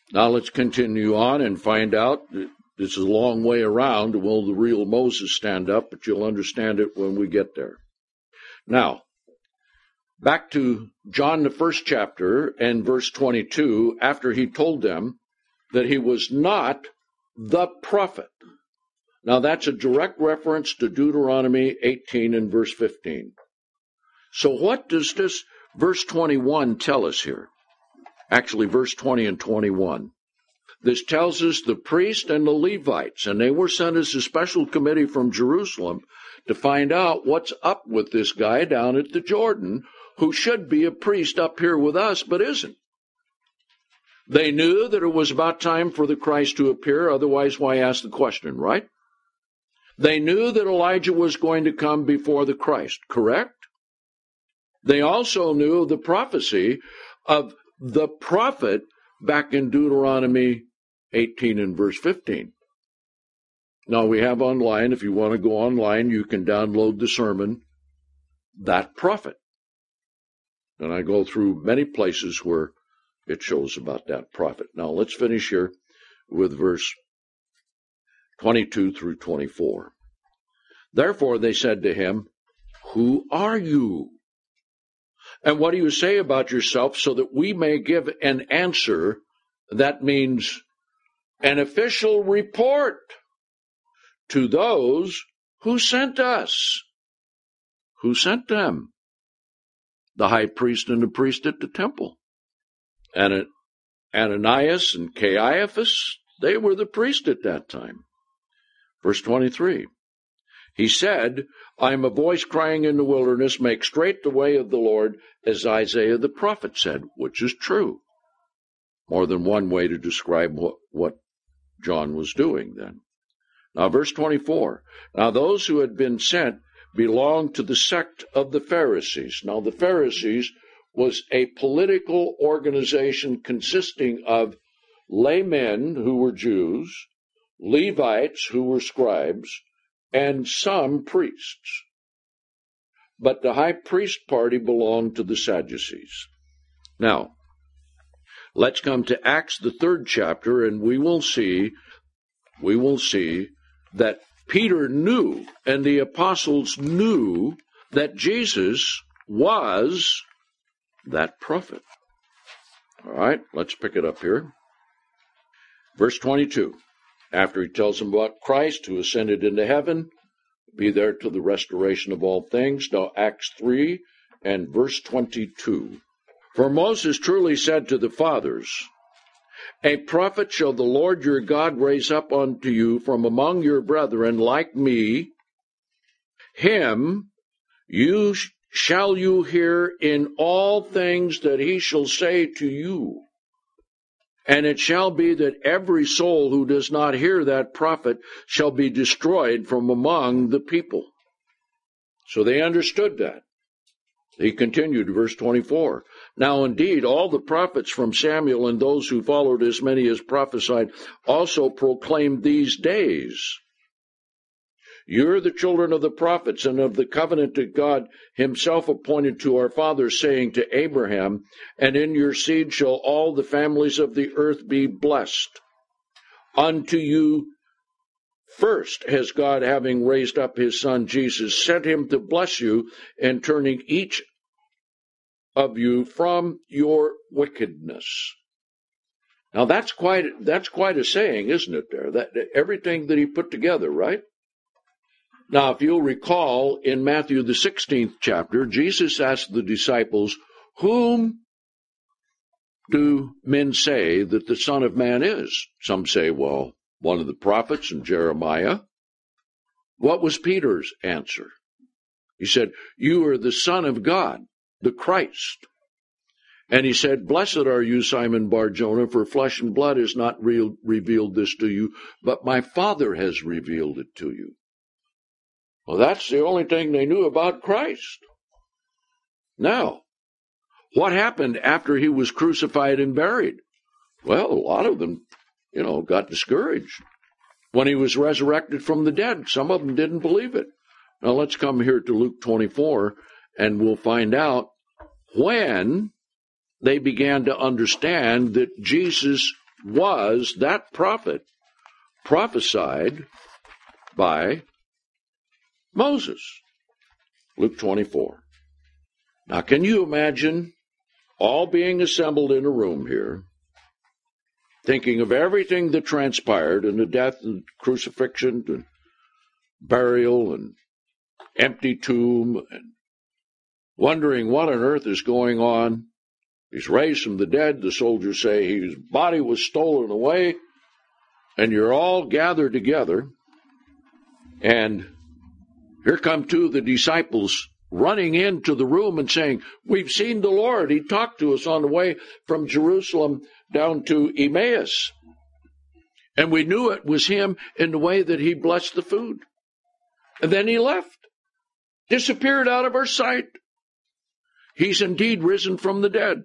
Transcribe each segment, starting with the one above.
Now let's continue on and find out. This is a long way around. Will the real Moses stand up? But you'll understand it when we get there. Now, back to John, the first chapter, and verse 22, after he told them that he was not the prophet. Now, that's a direct reference to Deuteronomy 18 and verse 15. So what does this verse 21 tell us here? Actually, verse 20 and 21. This tells us the priests and the Levites, and they were sent as a special committee from Jerusalem to find out what's up with this guy down at the Jordan, who should be a priest up here with us, but isn't. They knew that it was about time for the Christ to appear, otherwise why ask the question, right? They knew that Elijah was going to come before the Christ, correct? They also knew the prophecy of the prophet back in Deuteronomy 18 and verse 15. Now we have online, if you want to go online, you can download the sermon, That Prophet. And I go through many places where it shows about that prophet. Now let's finish here with verse 22 through 24. Therefore they said to him, Who are you? And what do you say about yourself, so that we may give an answer? That means an official report to those who sent us. Who sent them? The high priest and the priest at the temple. And Ananias and Caiaphas, they were the priest at that time. Verse 23. He said, I am a voice crying in the wilderness, make straight the way of the Lord, as Isaiah the prophet said, which is true. More than one way to describe what John was doing then. Now, verse 24. Now, those who had been sent belonged to the sect of the Pharisees. Now, the Pharisees was a political organization consisting of laymen who were Jews, Levites who were scribes, and some priests. But the high priest party belonged to the Sadducees. Now, let's come to Acts, the 3rd chapter, and we will see that Peter knew, and the apostles knew, that Jesus was that prophet. All right, let's pick it up here. Verse 22. After he tells them about Christ who ascended into heaven, be there till the restoration of all things. Now Acts 3 and verse 22. For Moses truly said to the fathers, A prophet shall the Lord your God raise up unto you from among your brethren like me. Him shall you hear in all things that he shall say to you. And it shall be that every soul who does not hear that prophet shall be destroyed from among the people. So they understood that. He continued, verse 24. Now indeed, all the prophets from Samuel and those who followed, as many as prophesied, also proclaimed these days. You're the children of the prophets and of the covenant that God himself appointed to our fathers, saying to Abraham, and in your seed shall all the families of the earth be blessed. Unto you first has God, having raised up his son Jesus, sent him to bless you, and turning each of you from your wickedness. Now that's quite a saying, isn't it there? That everything that he put together, right? Now, if you'll recall, in Matthew the 16th chapter, Jesus asked the disciples, whom do men say that the Son of Man is? Some say, well, one of the prophets and Jeremiah. What was Peter's answer? He said, you are the Son of God, the Christ. And he said, blessed are you, Simon Bar-Jonah, for flesh and blood has not revealed this to you, but my Father has revealed it to you. Well, that's the only thing they knew about Christ. Now, what happened after he was crucified and buried? Well, a lot of them, got discouraged. When he was resurrected from the dead, some of them didn't believe it. Now, let's come here to Luke 24, and we'll find out when they began to understand that Jesus was that prophet prophesied by Moses. Luke 24. Now, can you imagine all being assembled in a room here, thinking of everything that transpired in the death and crucifixion and burial and empty tomb, and wondering what on earth is going on? He's raised from the dead. The soldiers say his body was stolen away, and you're all gathered together. And here come two of the disciples running into the room and saying, "We've seen the Lord. He talked to us on the way from Jerusalem down to Emmaus. And we knew it was him in the way that he blessed the food. And then he left, disappeared out of our sight. He's indeed risen from the dead."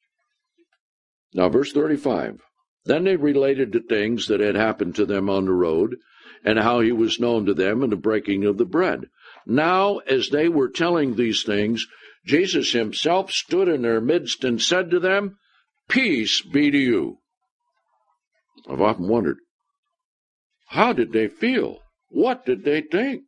Now, verse 35. Then they related the things that had happened to them on the road, and how he was known to them in the breaking of the bread. Now, as they were telling these things, Jesus himself stood in their midst and said to them, "Peace be to you." I've often wondered, how did they feel? What did they think?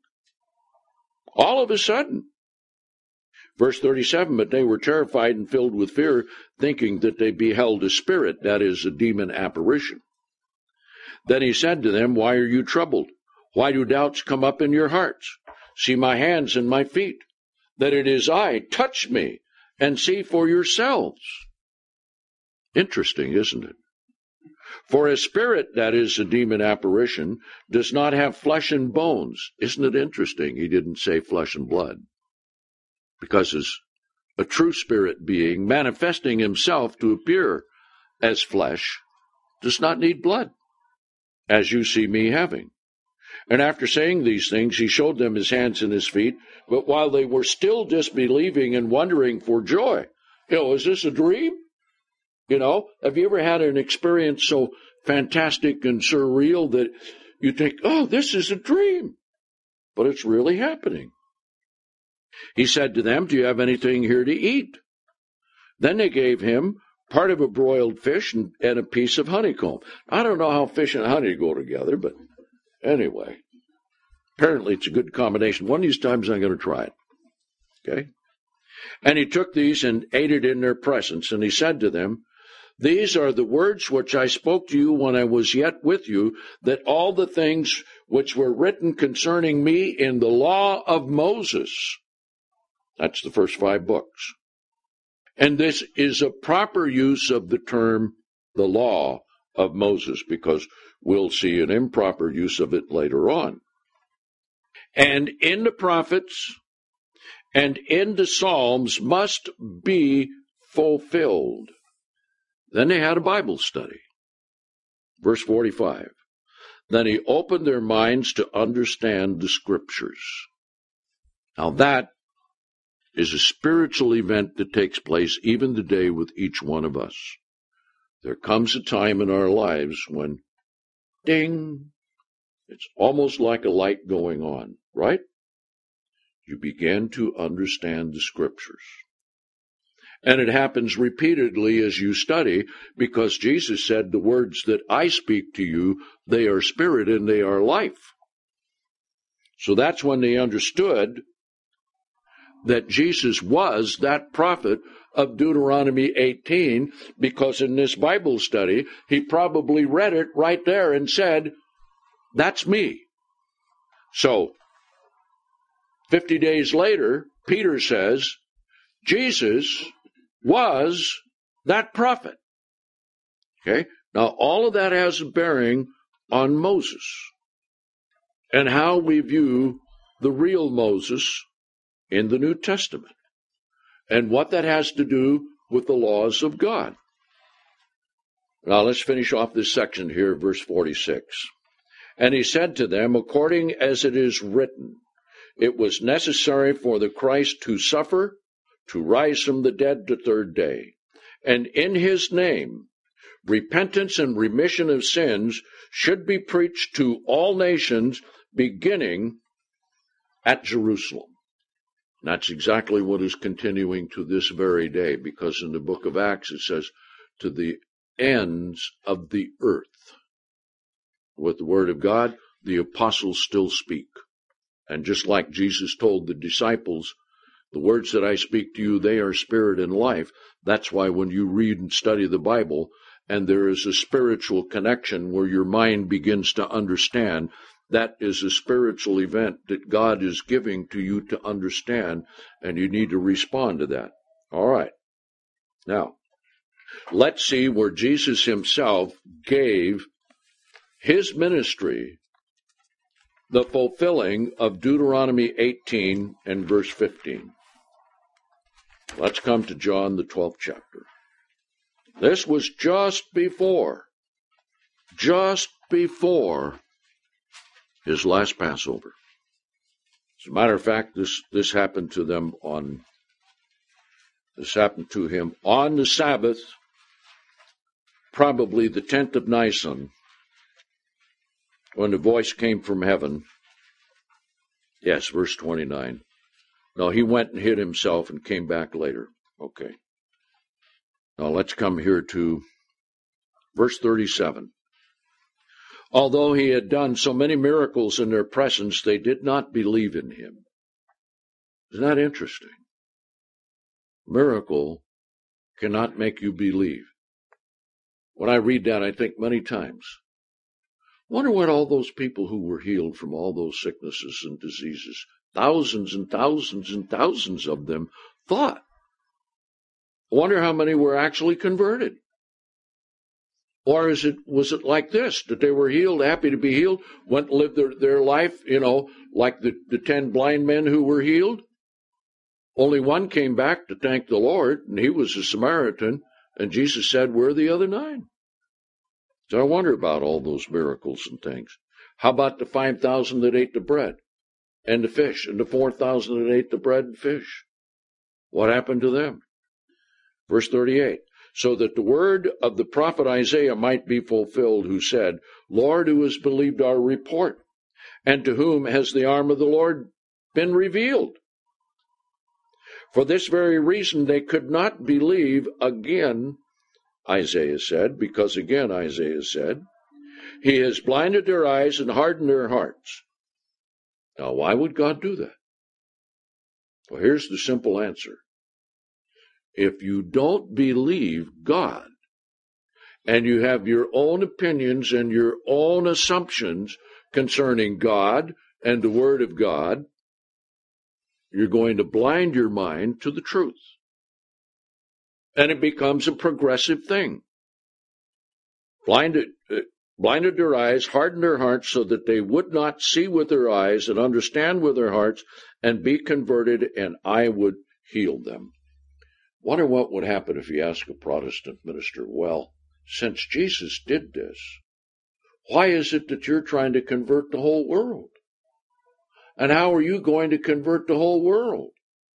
All of a sudden. Verse 37, but they were terrified and filled with fear, thinking that they beheld a spirit, that is, a demon apparition. Then he said to them, "Why are you troubled? Why do doubts come up in your hearts? See my hands and my feet, that it is I. Touch me, and see for yourselves." Interesting, isn't it? For a spirit, that is, a demon apparition, does not have flesh and bones. Isn't it interesting? He didn't say flesh and blood. Because as a true spirit being, manifesting himself to appear as flesh, does not need blood, as you see me having. And after saying these things, he showed them his hands and his feet. But while they were still disbelieving and wondering for joy, is this a dream? Have you ever had an experience so fantastic and surreal that you think, oh, this is a dream, but it's really happening? He said to them, "Do you have anything here to eat?" Then they gave him part of a broiled fish and a piece of honeycomb. I don't know how fish and honey go together, but anyway, apparently it's a good combination. One of these times I'm going to try it. Okay? And he took these and ate it in their presence, and he said to them, "These are the words which I spoke to you when I was yet with you, that all the things which were written concerning me in the law of Moses," that's the first 5 books. And this is a proper use of the term, the law of Moses, because we'll see an improper use of it later on. "And in the prophets and in the Psalms must be fulfilled." Then they had a Bible study. Verse 45. Then he opened their minds to understand the Scriptures. Now that is a spiritual event that takes place even today with each one of us. There comes a time in our lives when, ding, it's almost like a light going on, right? You begin to understand the Scriptures. And it happens repeatedly as you study, because Jesus said, "The words that I speak to you, they are spirit and they are life." So that's when they understood that Jesus was that prophet of Deuteronomy 18, because in this Bible study, he probably read it right there and said, "That's me." So, 50 days later, Peter says, Jesus was that prophet. Okay? Now, all of that has a bearing on Moses and how we view the real Moses in the New Testament, and what that has to do with the laws of God. Now let's finish off this section here, verse 46. And he said to them, according as it is written, it was necessary for the Christ to suffer, to rise from the dead the third day, and in his name repentance and remission of sins should be preached to all nations, beginning at Jerusalem. That's exactly what is continuing to this very day, because in the book of Acts it says to the ends of the earth. With the word of God, the apostles still speak. And just like Jesus told the disciples, the words that I speak to you, they are spirit and life. That's why when you read and study the Bible, and there is a spiritual connection where your mind begins to understand, that is a spiritual event that God is giving to you to understand, and you need to respond to that. All right. Now, let's see where Jesus himself gave his ministry the fulfilling of Deuteronomy 18 and verse 15. Let's come to John, the 12th chapter. This was just before his last Passover. As a matter of fact, this happened to him on the Sabbath, probably the 10th of Nisan, when the voice came from heaven. Yes, verse 29. No, he went and hid himself and came back later. Okay. Now let's come here to verse 37. Although he had done so many miracles in their presence, they did not believe in him. Isn't that interesting? Miracle cannot make you believe. When I read that, I think many times, wonder what all those people who were healed from all those sicknesses and diseases, thousands and thousands and thousands of them, thought. I wonder how many were actually converted. Or was it like this, that they were healed, happy to be healed, went and lived their life, like the 10 blind men who were healed? Only one came back to thank the Lord, and he was a Samaritan, and Jesus said, "Where are the other 9? So I wonder about all those miracles and things. How about the 5,000 that ate the bread and the fish, and the 4,000 that ate the bread and fish? What happened to them? Verse 38. So that the word of the prophet Isaiah might be fulfilled, who said, Lord, who has believed our report? And to whom has the arm of the Lord been revealed? For this very reason they could not believe again, Isaiah said, because again Isaiah said, He has blinded their eyes and hardened their hearts. Now, why would God do that? Well, here's the simple answer. If you don't believe God, and you have your own opinions and your own assumptions concerning God and the Word of God, you're going to blind your mind to the truth. And it becomes a progressive thing. Blinded their eyes, hardened their hearts so that they would not see with their eyes and understand with their hearts and be converted, and I would heal them. Wonder what would happen if you ask a Protestant minister, well, since Jesus did this, why is it that you're trying to convert the whole world? And how are you going to convert the whole world?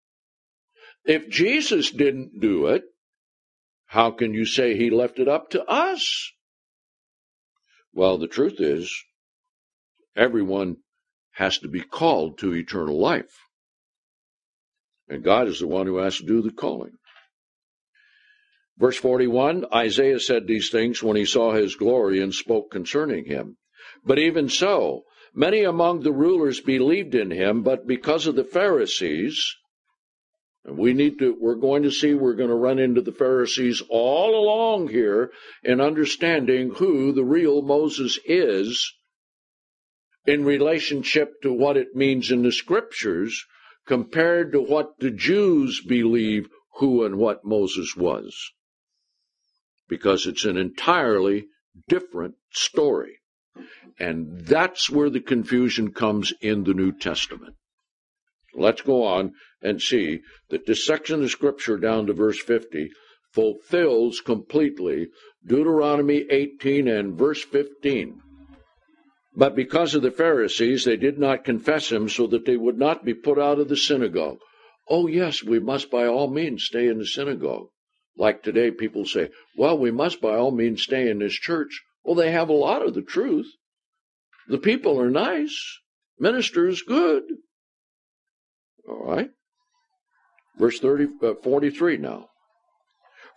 If Jesus didn't do it, how can you say he left it up to us? Well, the truth is, everyone has to be called to eternal life. And God is the one who has to do the calling. Verse 41, Isaiah said these things when he saw his glory and spoke concerning him. But even so, many among the rulers believed in him, but because of the Pharisees, and we're going to run into the Pharisees all along here in understanding who the real Moses is in relationship to what it means in the Scriptures compared to what the Jews believe who and what Moses was. Because it's an entirely different story. And that's where the confusion comes in the New Testament. Let's go on and see that this section of Scripture down to verse 50 fulfills completely Deuteronomy 18 and verse 15. But because of the Pharisees, they did not confess him so that they would not be put out of the synagogue. Oh, yes, we must by all means stay in the synagogue. Like today, people say, well, we must by all means stay in this church. Well, they have a lot of the truth. The people are nice. Minister is good. All right. Verse 43 now.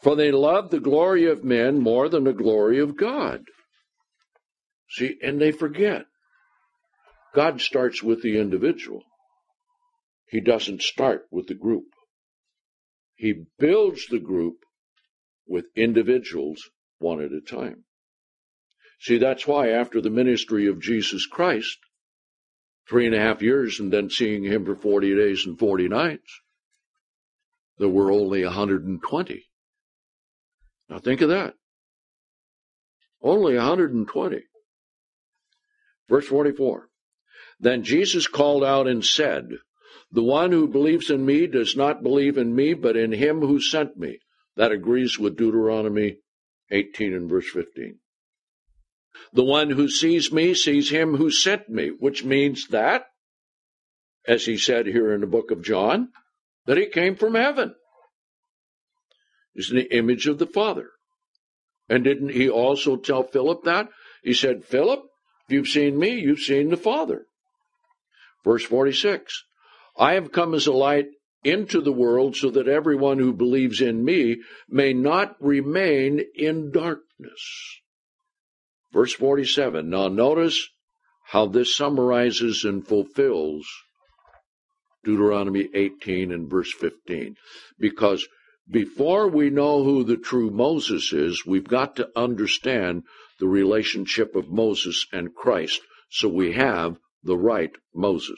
For they love the glory of men more than the glory of God. See, and they forget. God starts with the individual. He doesn't start with the group. He builds the group with individuals one at a time. See, that's why after the ministry of Jesus Christ, 3.5 years and then seeing him for 40 days and 40 nights, there were only 120. Now think of that. Only 120. Verse 44. Then Jesus called out and said, the one who believes in me does not believe in me, but in him who sent me. That agrees with Deuteronomy 18 and verse 15. The one who sees me sees him who sent me, which means that, as he said here in the book of John, that he came from heaven. He's the image of the Father. And didn't he also tell Philip that? He said, Philip, if you've seen me, you've seen the Father. Verse 46, I have come as a light into the world so that everyone who believes in me may not remain in darkness. Verse 47, now notice how this summarizes and fulfills Deuteronomy 18 and verse 15. Because before we know who the true Moses is, we've got to understand the relationship of Moses and Christ, so we have the right Moses.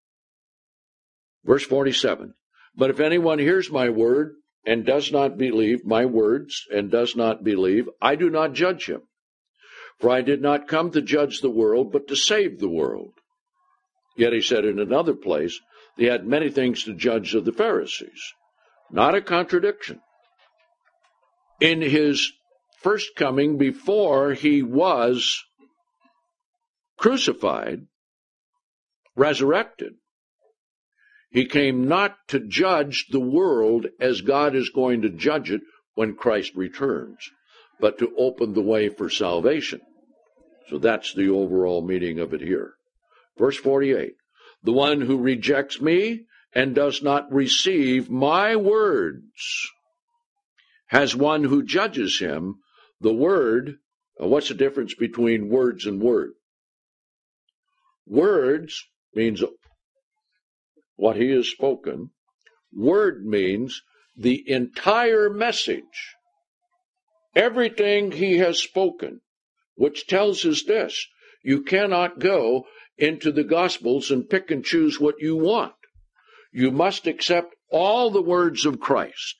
Verse 47, but if anyone hears my word and does not believe my words and does not believe, I do not judge him. For I did not come to judge the world, but to save the world. Yet he said in another place, they had many things to judge of the Pharisees. Not a contradiction. In his first coming, before he was crucified, resurrected, he came not to judge the world as God is going to judge it when Christ returns, but to open the way for salvation. So that's the overall meaning of it here. Verse 48, the one who rejects me and does not receive my words has one who judges him. The word, what's the difference between words and word? Words means what he has spoken. Word means the entire message, everything he has spoken, which tells us this: you cannot go into the Gospels and pick and choose what you want. You must accept all the words of Christ.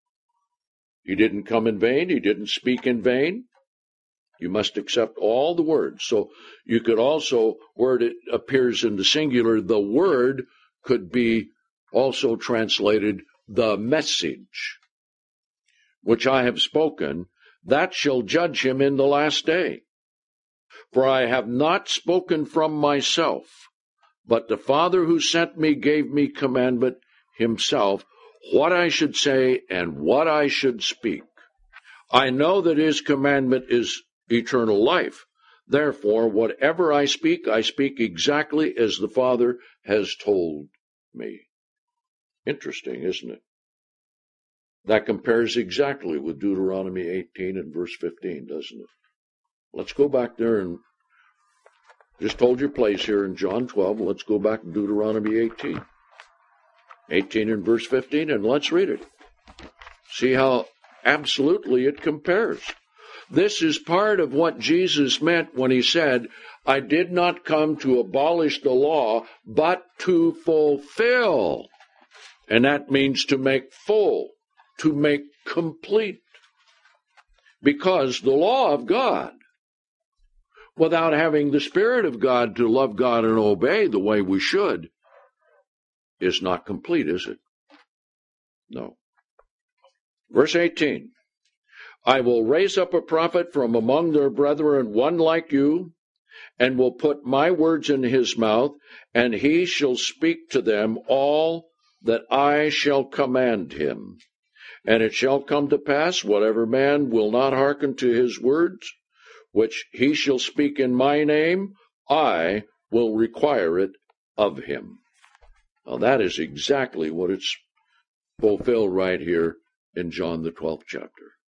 He didn't come in vain. He didn't speak in vain. You must accept all the words. So you could also, where it appears in the singular, the word could be also translated the message, which I have spoken, that shall judge him in the last day. For I have not spoken from myself, but the Father who sent me gave me commandment himself, what I should say and what I should speak. I know that his commandment is eternal life. Therefore, whatever I speak exactly as the Father has told me. Interesting, isn't it? That compares exactly with Deuteronomy 18 and verse 15, doesn't it? Let's go back there and just hold your place here in John 12. Let's go back to Deuteronomy 18. 18 and verse 15, and let's read it. See how absolutely it compares. This is part of what Jesus meant when he said, I did not come to abolish the law, but to fulfill. And that means to make full, to make complete. Because the law of God, without having the Spirit of God to love God and obey the way we should, is not complete, is it? No. Verse 18, I will raise up a prophet from among their brethren, one like you, and will put my words in his mouth, and he shall speak to them all that I shall command him. And it shall come to pass, whatever man will not hearken to his words, which he shall speak in my name, I will require it of him. Now that is exactly what it's fulfilled right here in John the 12th chapter.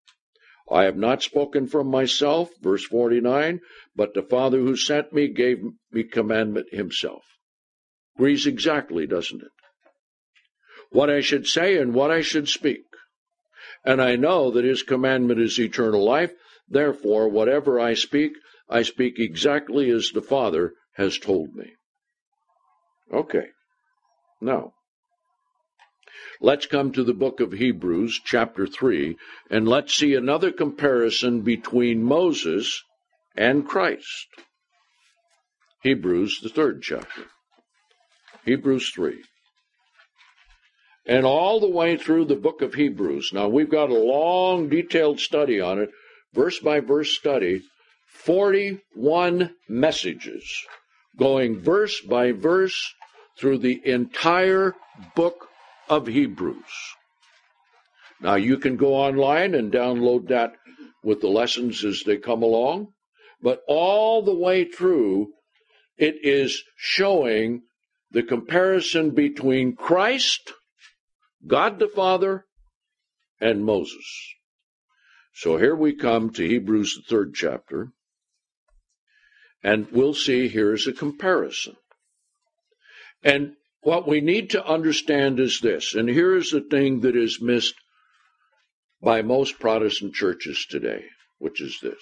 I have not spoken from myself, verse 49, but the Father who sent me gave me commandment himself. Agrees exactly, doesn't it? What I should say and what I should speak. And I know that his commandment is eternal life. Therefore, whatever I speak exactly as the Father has told me. Okay. Now, let's come to the book of Hebrews, chapter 3, and let's see another comparison between Moses and Christ. Hebrews, the 3rd chapter. Hebrews 3. And all the way through the book of Hebrews. Now, we've got a long, detailed study on it, verse-by-verse study, 41 messages, going verse by verse through the entire book of Hebrews. Now, you can go online and download that with the lessons as they come along, but all the way through, it is showing the comparison between Christ, God the Father, and Moses. So here we come to Hebrews, the 3rd chapter, and we'll see here's a comparison. And what we need to understand is this, and here's the thing that is missed by most Protestant churches today, which is this.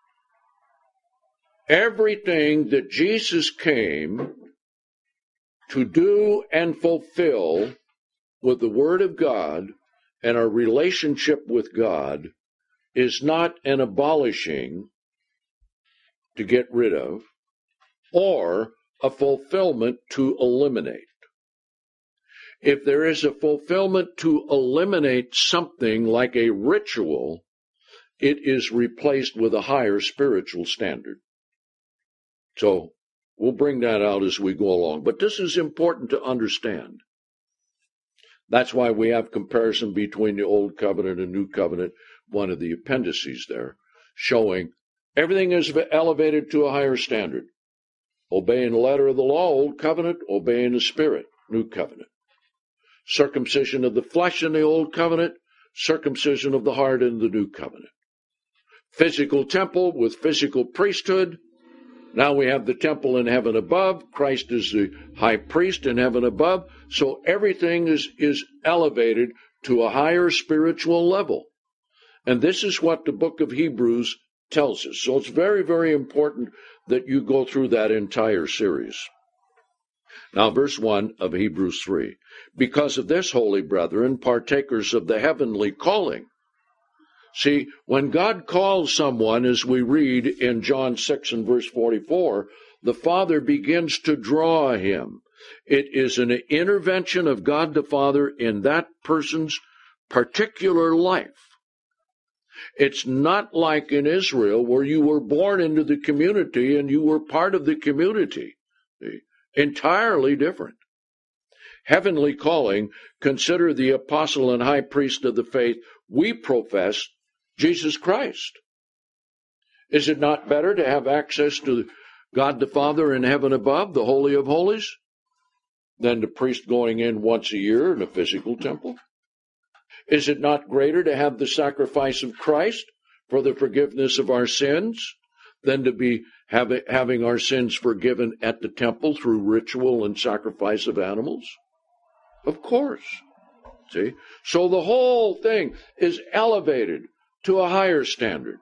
Everything that Jesus came to do and fulfill with the Word of God and our relationship with God is not an abolishing to get rid of or a fulfillment to eliminate. If there is a fulfillment to eliminate something like a ritual, it is replaced with a higher spiritual standard. So we'll bring that out as we go along. But this is important to understand. That's why we have comparison between the Old Covenant and New Covenant, one of the appendices there, showing everything is elevated to a higher standard. Obeying the letter of the law, Old Covenant, obeying the Spirit, New Covenant. Circumcision of the flesh in the Old Covenant, circumcision of the heart in the New Covenant. Physical temple with physical priesthood. Now we have the temple in heaven above. Christ is the high priest in heaven above. So everything is elevated to a higher spiritual level. And this is what the book of Hebrews tells us. So it's very, very important that you go through that entire series. Now, verse 1 of Hebrews 3. Because of this, holy brethren, partakers of the heavenly calling. See, when God calls someone, as we read in John 6 and verse 44, the Father begins to draw him. It is an intervention of God the Father in that person's particular life. It's not like in Israel where you were born into the community and you were part of the community. Entirely different. Heavenly calling, consider the apostle and high priest of the faith we profess, Jesus Christ. Is it not better to have access to God the Father in heaven above, the Holy of Holies, than the priest going in once a year in a physical temple? Is it not greater to have the sacrifice of Christ for the forgiveness of our sins than to be having our sins forgiven at the temple through ritual and sacrifice of animals? Of course. See? So the whole thing is elevated to a higher standard.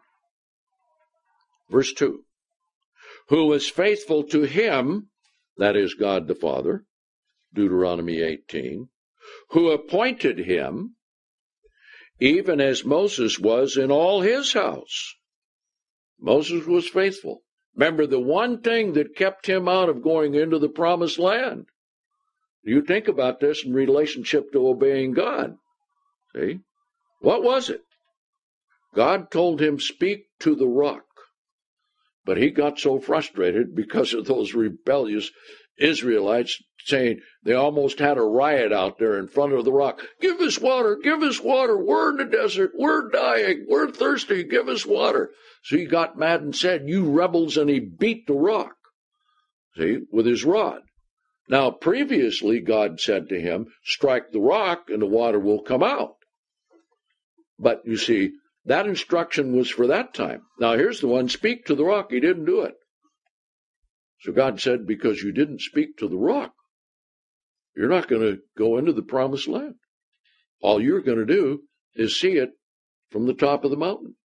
Verse 2. Who was faithful to him, that is God the Father, Deuteronomy 18, who appointed him, even as Moses was in all his house. Moses was faithful. Remember, the one thing that kept him out of going into the promised land. You think about this in relationship to obeying God. See? What was it? God told him, speak to the rock. But he got so frustrated because of those rebellious Israelites saying they almost had a riot out there in front of the rock. Give us water, give us water. We're in the desert. We're dying. We're thirsty. Give us water. So he got mad and said, you rebels, and he beat the rock, see, with his rod. Now, previously, God said to him, strike the rock and the water will come out. But you see, That instruction was for that time. Now here's the one, speak to the rock. He didn't do it. So God said, because you didn't speak to the rock, you're not going to go into the promised land. All you're going to do is see it from the top of the mountain.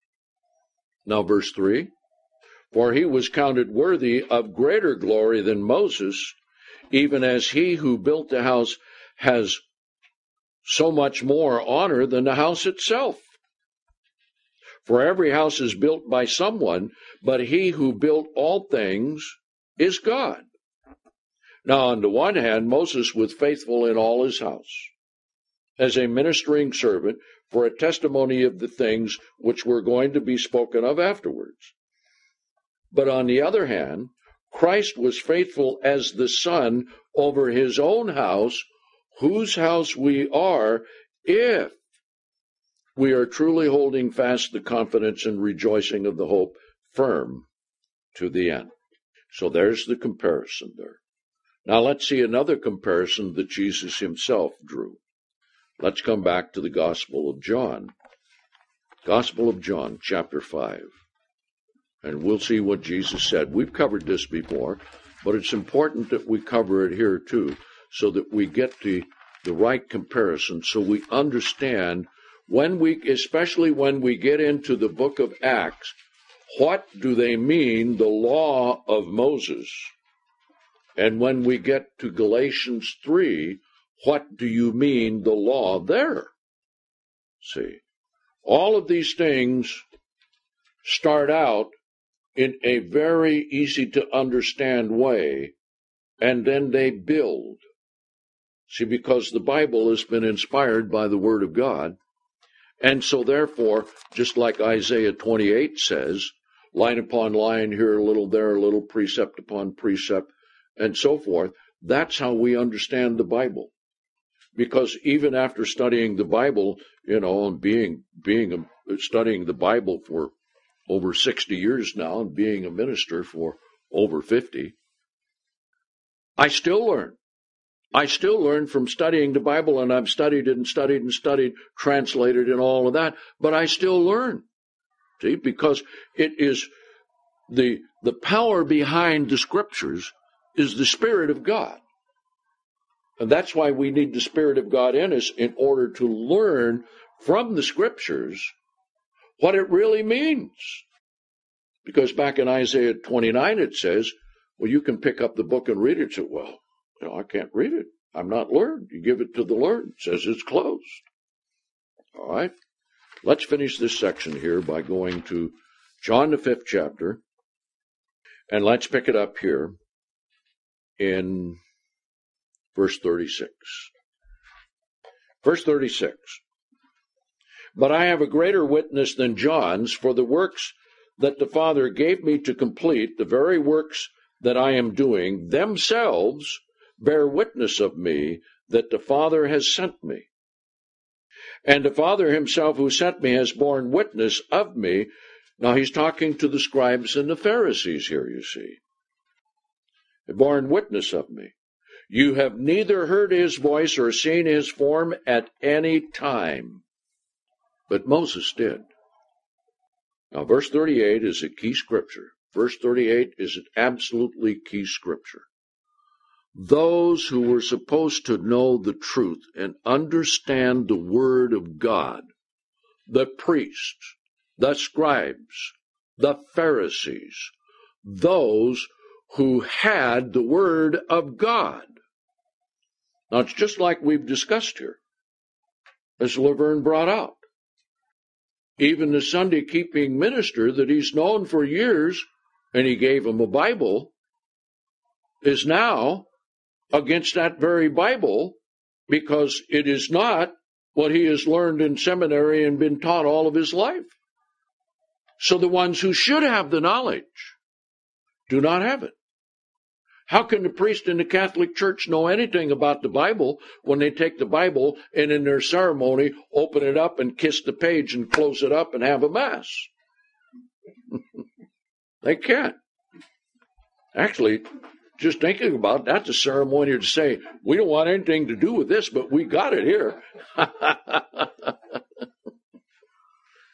Now verse 3, for he was counted worthy of greater glory than Moses, even as he who built the house has so much more honor than the house itself. For every house is built by someone, but he who built all things is God. Now, on the one hand, Moses was faithful in all his house, as a ministering servant for a testimony of the things which were going to be spoken of afterwards. But on the other hand, Christ was faithful as the Son over his own house, whose house we are, if we are truly holding fast the confidence and rejoicing of the hope firm to the end. So there's the comparison there. Now let's see another comparison that Jesus himself drew. Let's come back to the Gospel of John. Gospel of John, chapter 5. And we'll see what Jesus said. We've covered this before, but it's important that we cover it here too, so that we get the right comparison, so we understand especially when we get into the book of Acts, what do they mean, the law of Moses? And when we get to Galatians 3, what do you mean, the law there? See, all of these things start out in a very easy to understand way, and then they build. See, because the Bible has been inspired by the Word of God, and so therefore, just like Isaiah 28 says, line upon line, here a little, there a little, precept upon precept, and so forth, that's how we understand the Bible. Because even after studying the Bible, and studying the Bible for over 60 years now, and being a minister for over 50, I still learn. I still learn from studying the Bible, and I've studied and studied and studied, translated and all of that, but I still learn. See, because it is the power behind the Scriptures is the Spirit of God. And that's why we need the Spirit of God in us in order to learn from the Scriptures what it really means. Because back in Isaiah 29 it says, well, you can pick up the book and read it. So, well, I can't read it. I'm not learned. You give it to the learned. It says it's closed. All right. Let's finish this section here by going to John the 5th chapter. And let's pick it up here in verse 36. Verse 36. But I have a greater witness than John's, for the works that the Father gave me to complete, the very works that I am doing, themselves bear witness of me that the Father has sent me. And the Father himself who sent me has borne witness of me. Now he's talking to the scribes and the Pharisees here, you see. Borne witness of me. You have neither heard his voice or seen his form at any time. But Moses did. Now verse 38 is a key scripture. Verse 38 is an absolutely key scripture. Those who were supposed to know the truth and understand the Word of God, the priests, the scribes, the Pharisees, those who had the Word of God. Now it's just like we've discussed here, as Laverne brought out. Even the Sunday keeping minister that he's known for years, and he gave him a Bible, is now against that very Bible because it is not what he has learned in seminary and been taught all of his life. So the ones who should have the knowledge do not have it. How can the priest in the Catholic Church know anything about the Bible when they take the Bible and in their ceremony open it up and kiss the page and close it up and have a mass? They can't. Actually, just thinking about it, that's a ceremony to say, we don't want anything to do with this, but we got it here.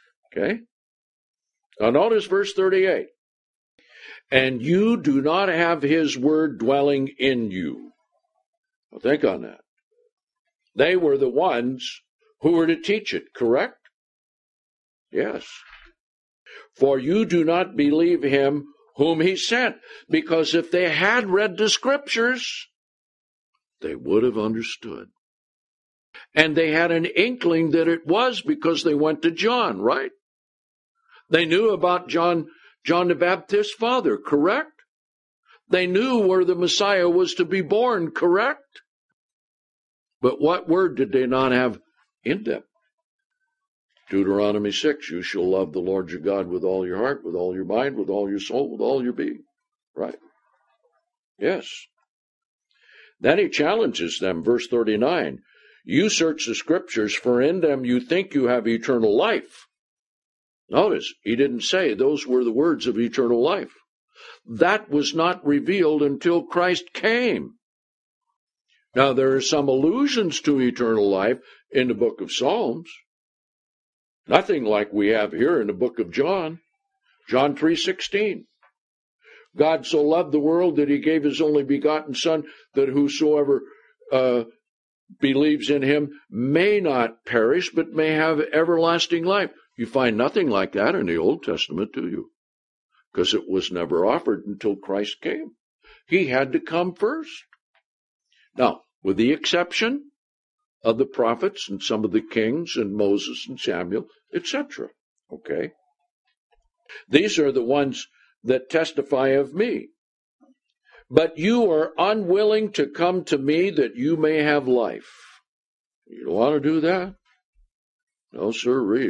Okay? Now notice verse 38. And you do not have his word dwelling in you. Now think on that. They were the ones who were to teach it, correct? Yes. For you do not believe him whom he sent. Because if they had read the scriptures, they would have understood. And they had an inkling that it was because they went to John, right? They knew about John the Baptist's father, correct? They knew where the Messiah was to be born, correct? But what word did they not have in them? Deuteronomy 6, you shall love the Lord your God with all your heart, with all your mind, with all your soul, with all your being. Right? Yes. Then he challenges them, verse 39. You search the scriptures, for in them you think you have eternal life. Notice, he didn't say those were the words of eternal life. That was not revealed until Christ came. Now, there are some allusions to eternal life in the book of Psalms. Nothing like we have here in the book of John. John 3:16. God so loved the world that he gave his only begotten Son, that whosoever believes in him may not perish, but may have everlasting life. You find nothing like that in the Old Testament, do you? Because it was never offered until Christ came. He had to come first. Now, with the exception of the prophets and some of the kings and Moses and Samuel, etc. Okay? These are the ones that testify of me. But you are unwilling to come to me that you may have life. You don't want to do that? No, sirree.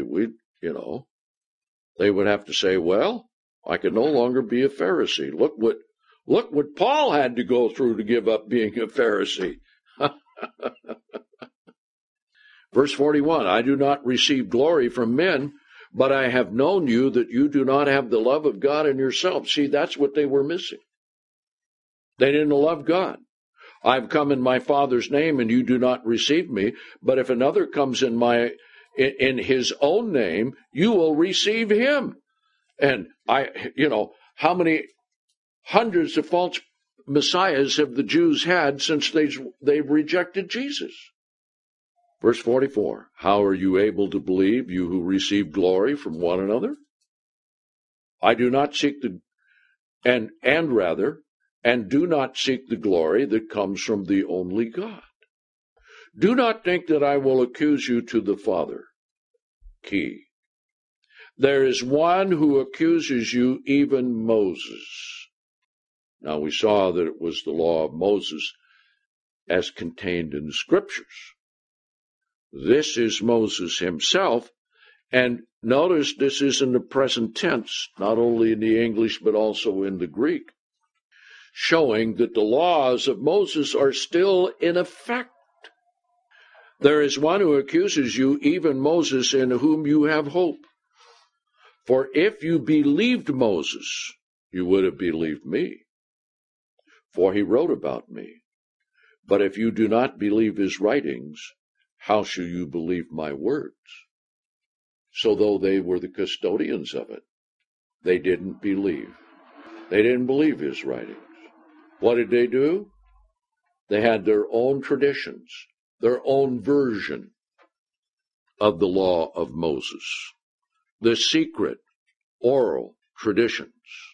They would have to say, well, I can no longer be a Pharisee. Look what Paul had to go through to give up being a Pharisee. Verse 41, I do not receive glory from men, but I have known you that you do not have the love of God in yourself. See, that's what they were missing. They didn't love God. I've come in my Father's name and you do not receive me, but if another comes in his own name, you will receive him. And how many hundreds of false messiahs have the Jews had since they've rejected Jesus? Verse 44, how are you able to believe, you who receive glory from one another? I do not seek and do not seek the glory that comes from the only God. Do not think that I will accuse you to the Father. Key. There is one who accuses you, even Moses. Now we saw that it was the law of Moses as contained in the scriptures. This is Moses himself, and notice this is in the present tense, not only in the English but also in the Greek, showing that the laws of Moses are still in effect. There is one who accuses you, even Moses, in whom you have hope. For if you believed Moses, you would have believed me, for he wrote about me. But if you do not believe his writings, how shall you believe my words? So though they were the custodians of it, they didn't believe. They didn't believe his writings. What did they do? They had their own traditions, their own version of the law of Moses, the secret oral traditions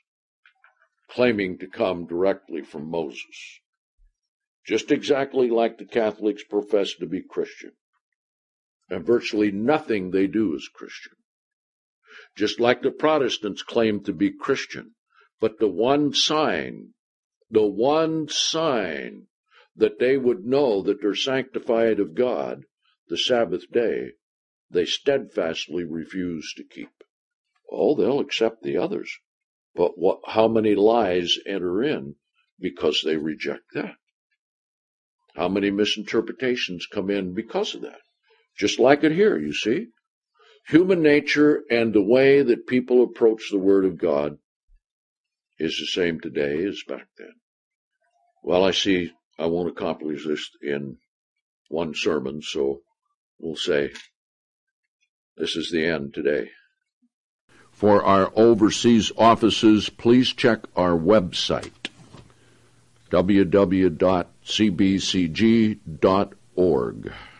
claiming to come directly from Moses, just exactly like the Catholics profess to be Christian. And virtually nothing they do is Christian. Just like the Protestants claim to be Christian, but the one sign that they would know that they're sanctified of God, the Sabbath day, they steadfastly refuse to keep. Oh, they'll accept the others. But how many lies enter in because they reject that? How many misinterpretations come in because of that? Just like it here, you see. Human nature and the way that people approach the Word of God is the same today as back then. Well, I see I won't accomplish this in one sermon, so we'll say this is the end today. For our overseas offices, please check our website, www.cbcg.org.